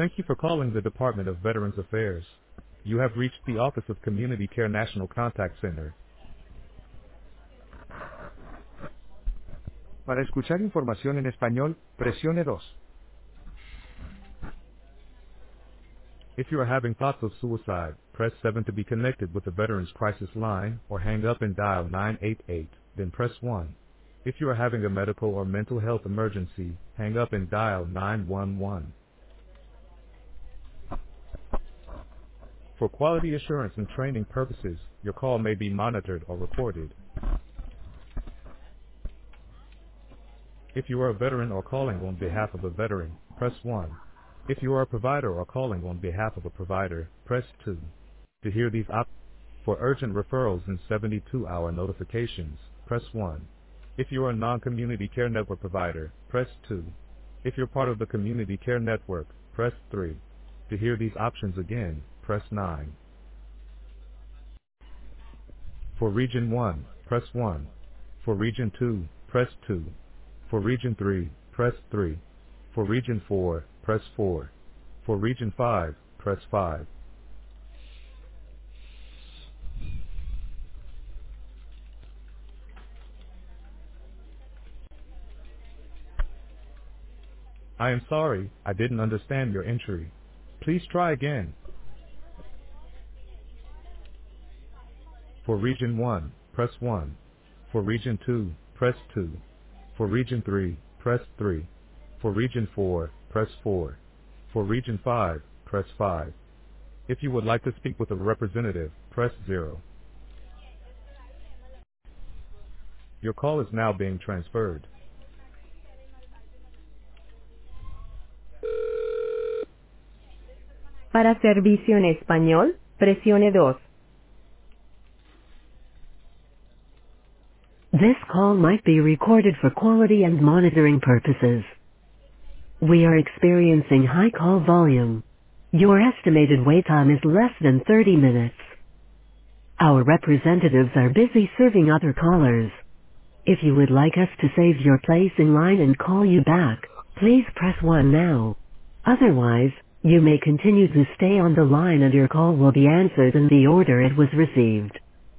Thank you for calling the Department of Veterans Affairs. You have reached the Office of Community Care National Contact Center. Para escuchar información en español, presione 2. If you are having thoughts of suicide, press 7 to be connected with the Veterans Crisis Line, or hang up and dial 988, then press 1. If you are having a medical or mental health emergency, hang up and dial 911. For quality assurance and training purposes, your call may be monitored or recorded. If you are a veteran or calling on behalf of a veteran, press 1. If you are a provider or calling on behalf of a provider, press 2. To hear these options, for urgent referrals and 72-hour notifications, press 1. If you are a non-community care network provider, press 2. If you're part of the community care network, press 3. To hear these options again, press 9. For Region 1, press 1. For Region 2, press 2. For Region 3, press 3. For Region 4, press 4. For Region 5, press 5. I am sorry, I didn't understand your entry. Please try again. For Region 1, press 1. For Region 2, press 2. For Region 3, press 3. For Region 4, press 4. For Region 5, press 5. If you would like to speak with a representative, press 0. Your call is now being transferred. Para servicio en español, presione 2. This call might be recorded for quality and monitoring purposes. We are experiencing high call volume. Your estimated wait time is less than 30 minutes. Our representatives are busy serving other callers. If you would like us to save your place in line and call you back, please press 1 now. Otherwise, you may continue to stay on the line and your call will be answered in the order it was received.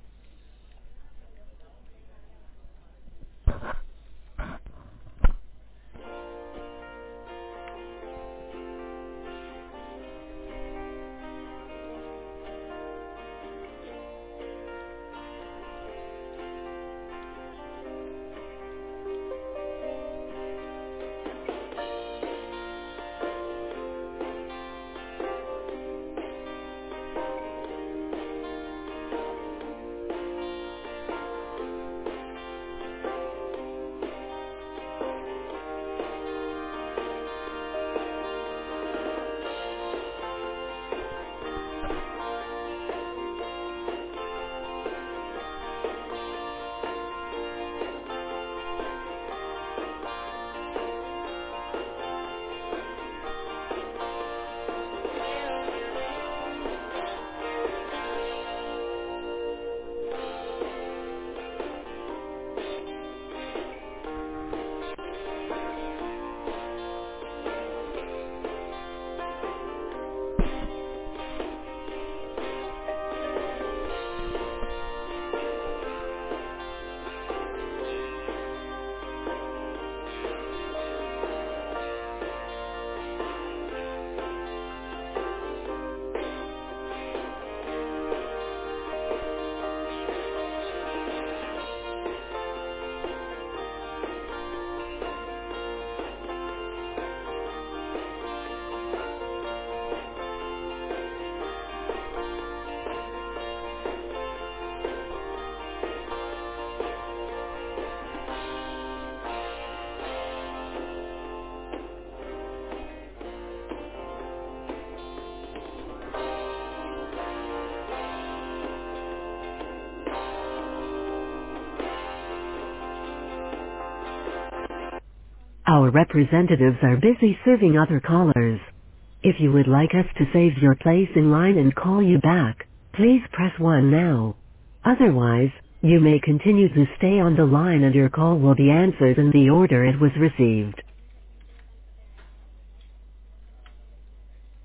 Our representatives are busy serving other callers. If you would like us to save your place in line and call you back, please press 1 now. Otherwise, you may continue to stay on the line and your call will be answered in the order it was received.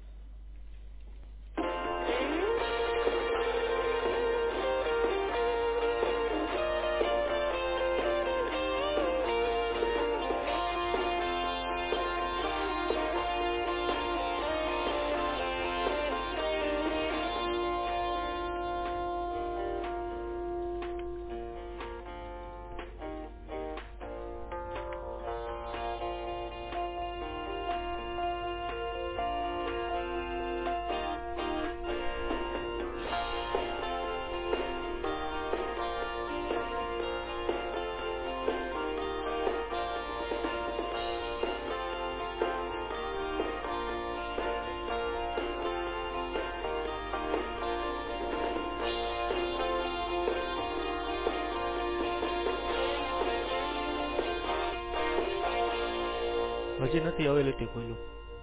જે નથી available કોઈનું.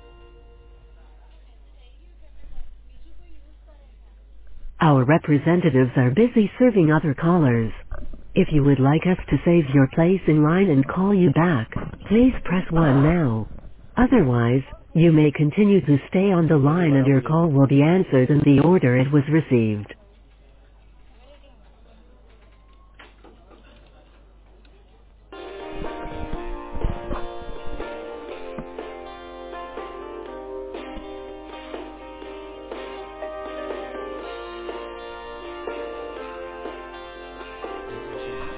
Our representatives are busy serving other callers. If you would like us to save your place in line and call you back, please press 1 now. Otherwise, you may continue to stay on the Only line one and your available. call will be answered in the order it was received. What was it?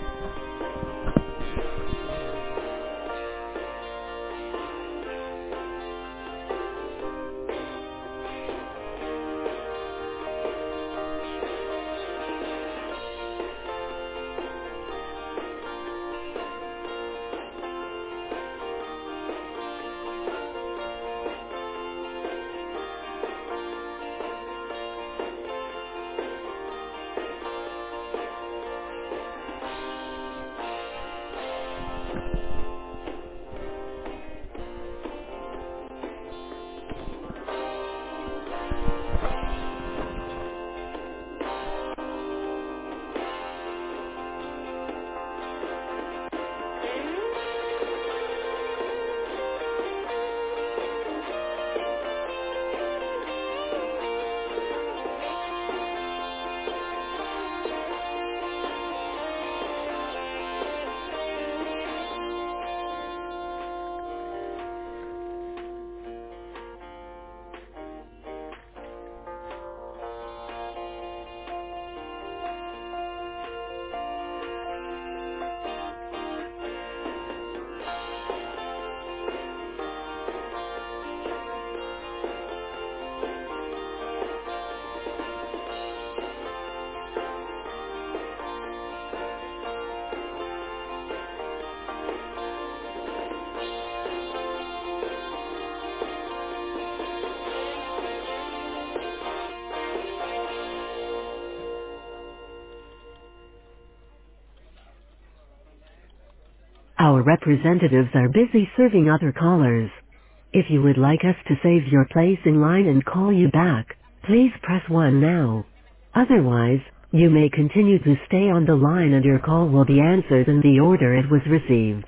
Our representatives are busy serving other callers. If you would like us to save your place in line and call you back, please press 1 now. Otherwise, you may continue to stay on the line and your call will be answered in the order it was received.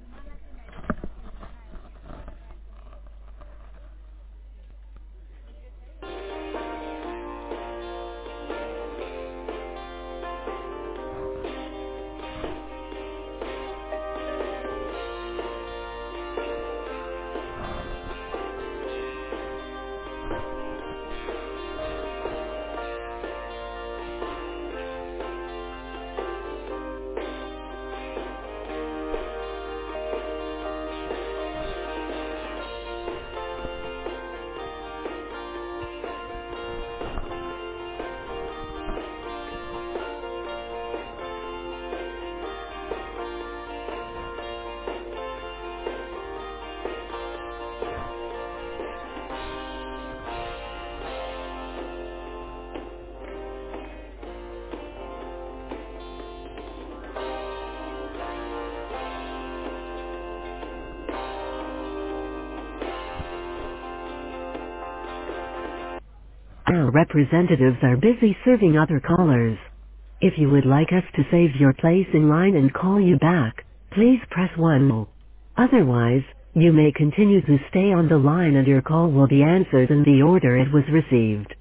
Our representatives are busy serving other callers. If you would like us to save your place in line and call you back, please press 1. Otherwise, you may continue to stay on the line and your call will be answered in the order it was received.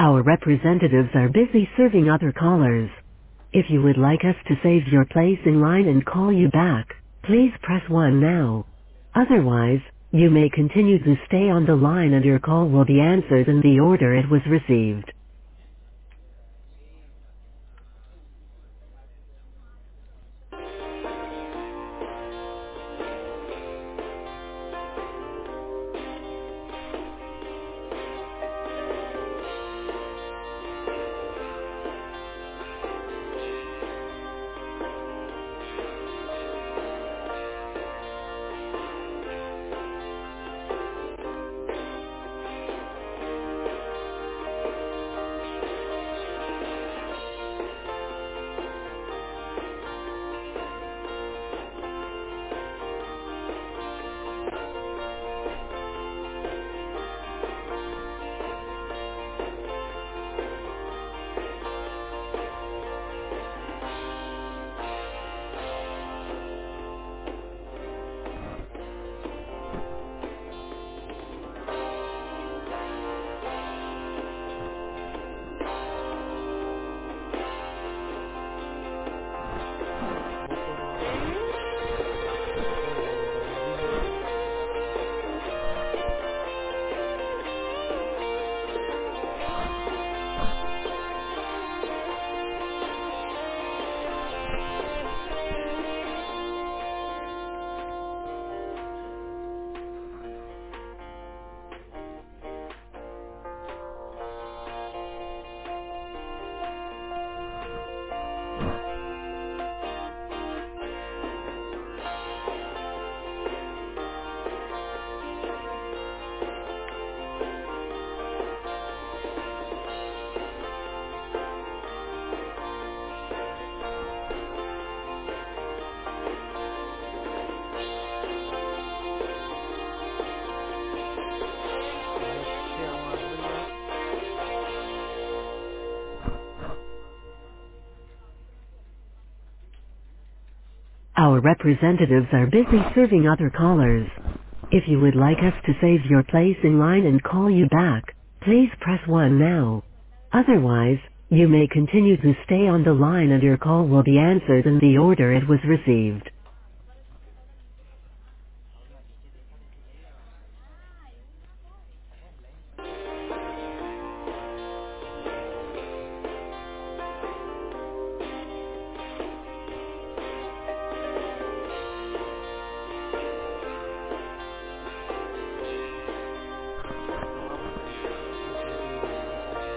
Our representatives are busy serving other callers. If you would like us to save your place in line and call you back, please press 1 now. Otherwise, you may continue to stay on the line and your call will be answered in the order it was received. બપોરનો નાસ્તો થઈ ગયો છે હવે બીજો order લેવાનો બાકી છે. હવે છે આમાં જોઈ લો. Our representatives are busy serving other callers. If you would like us to save your place in line and call you back, please press 1 now. Otherwise, you may continue to stay on the line and your call will be answered in the order it was received. આમાં આપણે કઈ વિચારવાનું છે કે હજી ઓલું છે.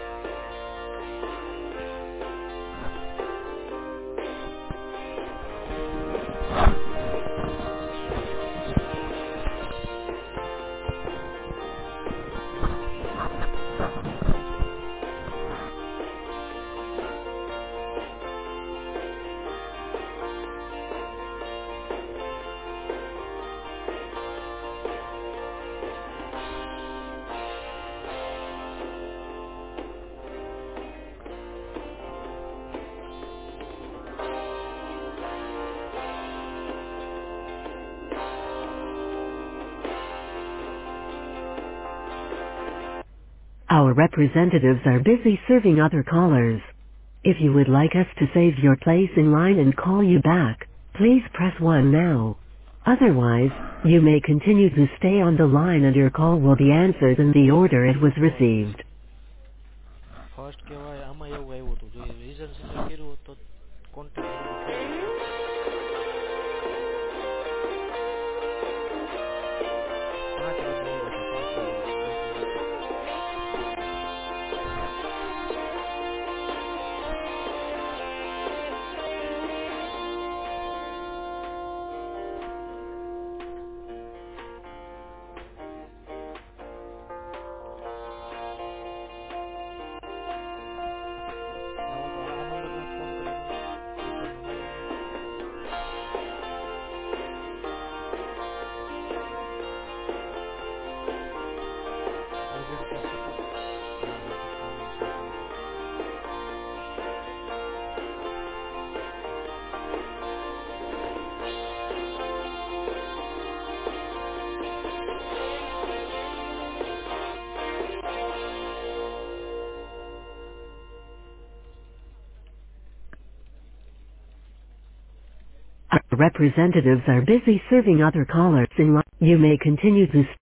Our representatives are busy serving other callers. If you would like us to save your place in line and call you back, please press 1 now. Otherwise, you may continue to stay on the line and your call will be answered in the order it was received. First કહેવાય આમાં એવું આવ્યું હતું જો reason select કર્યું હોત તો contact જલ્દી થઈ જતો. 5 વાગે આવ્યા હતા 5 વાગે મેસેજ હતો. નવો તો આ નંબરને ફોન કરીને ઉપર number Representatives are busy serving other callers in line. You may continue to